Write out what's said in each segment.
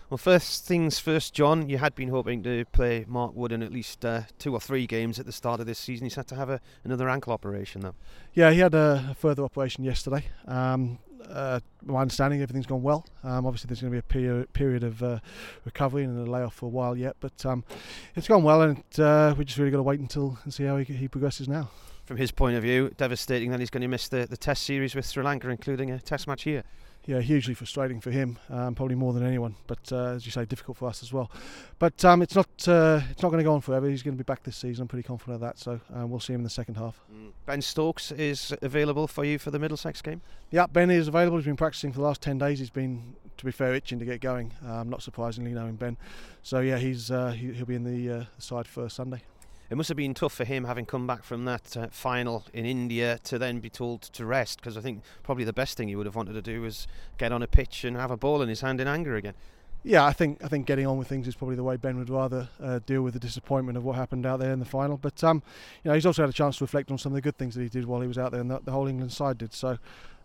Well, first things first, John, you had been hoping to play Mark Wood in at least 2 or 3 games at the start of this season. He's had to have another ankle operation, though. Yeah, he had a further operation yesterday. My understanding, everything's gone well. Obviously, there's going to be a period of recovery and a layoff for a while yet, but it's gone well, and we just really got to wait and see how he progresses now. From his point of view, devastating that he's going to miss the Test series with Sri Lanka, including a Test match here. Yeah, hugely frustrating for him, probably more than anyone. But as you say, difficult for us as well. But it's not going to go on forever. He's going to be back this season. I'm pretty confident of that. So we'll see him in the second half. Ben Stokes is available for you for the Middlesex game? Yeah, Ben is available. He's been practising for the last 10 days. He's been, to be fair, itching to get going. Not surprisingly, knowing Ben. So yeah, he'll be in the side for Sunday. It must have been tough for him, having come back from that final in India, to then be told to rest, because I think probably the best thing he would have wanted to do was get on a pitch and have a ball in his hand in anger again. Yeah, I think getting on with things is probably the way Ben would rather deal with the disappointment of what happened out there in the final. But he's also had a chance to reflect on some of the good things that he did while he was out there, and the whole England side did. So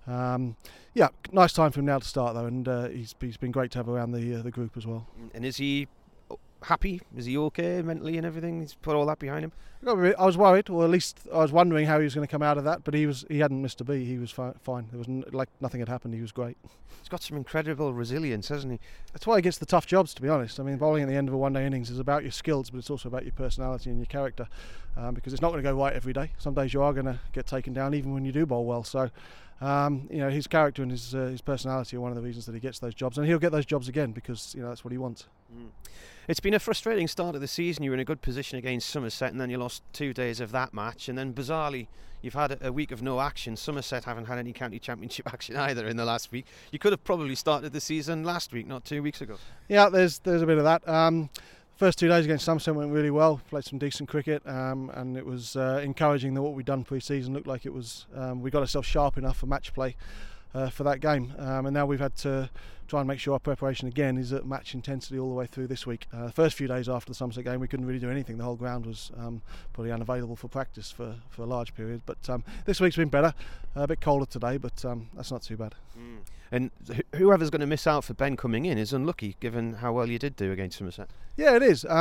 nice time for him now to start though, and he's been great to have around the group as well. And is he happy? Is he okay mentally and everything? He's put all that behind him? I was worried, or at least I was wondering how he was going to come out of that, but he hadn't missed a beat. He was fine. There was like nothing had happened. He was great. He's got some incredible resilience, hasn't he? That's why he gets the tough jobs, to be honest. I mean, bowling at the end of a one-day innings is about your skills, but it's also about your personality and your character, because it's not going to go right every day. Some days you are going to get taken down, even when you do bowl well. So his character and his personality are one of the reasons that he gets those jobs, and he'll get those jobs again, because that's what he wants. It's been a frustrating start of the season. You were in a good position against Somerset, and then you lost 2 days of that match, and then bizarrely you've had a week of no action. Somerset haven't had any county championship action either in the last week. You could have probably started the season last week, not 2 weeks ago. Yeah, there's a bit of that. First 2 days against Somerset went really well. Played some decent cricket, and it was encouraging that what we'd done pre-season looked like it was. We got ourselves sharp enough for match play for that game, and now we've had to try and make sure our preparation again is at match intensity all the way through this week. The first few days after the Somerset game, we couldn't really do anything. The whole ground was probably unavailable for practice for a large period. But this week's been better. A bit colder today, but that's not too bad. And whoever's going to miss out for Ben coming in is unlucky, given how well you did do against Somerset. Yeah, it is.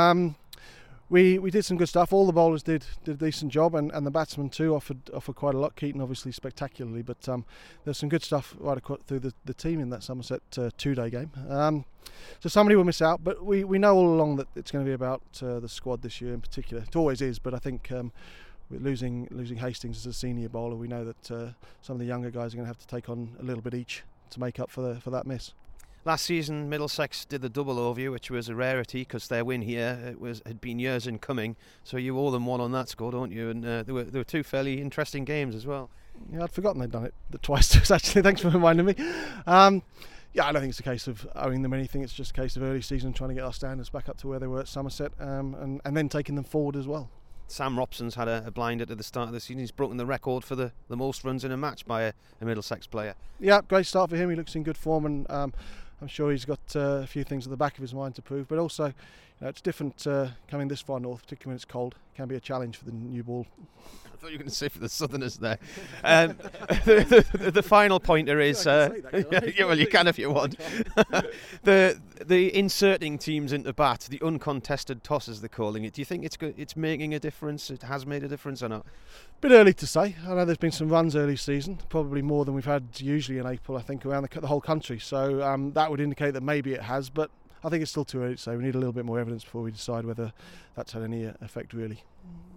We did some good stuff. All the bowlers did a decent job, and the batsmen too offered quite a lot. Keaton obviously spectacularly, but there's some good stuff right across through the team in that Somerset 2-day game. So somebody will miss out, but we know all along that it's going to be about the squad this year in particular. It always is, but I think with losing Hastings as a senior bowler, we know that some of the younger guys are going to have to take on a little bit each to make up for that miss. Last season, Middlesex did the double over you, which was a rarity because their win here had been years in coming. So you owe them one on that score, don't you? And there were 2 fairly interesting games as well. Yeah, I'd forgotten they'd done it twice. Actually, thanks for reminding me. I don't think it's a case of owing them anything. It's just a case of early season trying to get our standards back up to where they were at Somerset, and then taking them forward as well. Sam Robson's had a blinder at the start of the season. He's broken the record for the most runs in a match by a Middlesex player. Yeah, great start for him. He looks in good form, and I'm sure he's got a few things at the back of his mind to prove. But also, it's different coming this far north, particularly when it's cold. It can be a challenge for the new ball. I thought you were going to say for the Southerners there. The final pointer is... well, you can if you want. the inserting teams into bat, the uncontested toss as they're calling it, do you think it's making a difference? It has made a difference or not? Bit early to say. I know there's been some runs early season, probably more than we've had usually in April, I think, around the whole country. So that would indicate that maybe it has, but I think it's still too early to say. We need a little bit more evidence before we decide whether that's had any effect really.